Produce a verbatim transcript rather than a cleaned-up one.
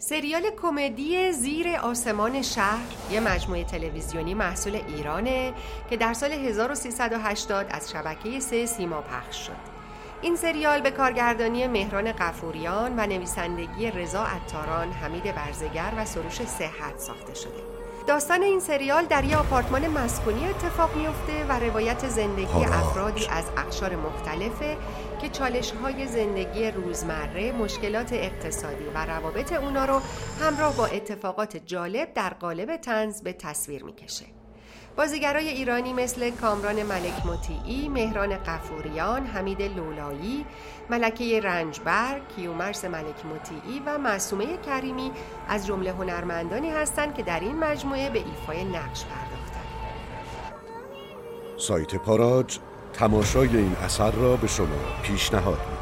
سریال کمدی زیر آسمان شهر یه مجموعه تلویزیونی محصول ایرانه که در سال هزار و سیصد و هشتاد از شبکه سه سیما پخش شد. این سریال به کارگردانی مهران غفوریان و نویسندگی رضا عطاران، حمید برزگر و سروش صحت ساخته شده. داستان این سریال در یک آپارتمان مسکونی اتفاق میفته و روایت زندگی افرادی از اقشار مختلفه که چالش‌های زندگی روزمره، مشکلات اقتصادی و روابط اونا رو همراه با اتفاقات جالب در قالب طنز به تصویر میکشه. بازیگرای ایرانی مثل کامران ملک مطیعی، مهران غفوریان، حمید لولایی، ملکه رنجبر، کیومرث ملک مطیعی و معصومه کریمی از جمله هنرمندانی هستند که در این مجموعه به ایفای نقش پرداختند. سایت پاراج تماشای این اثر را به شما پیشنهاد می‌کند.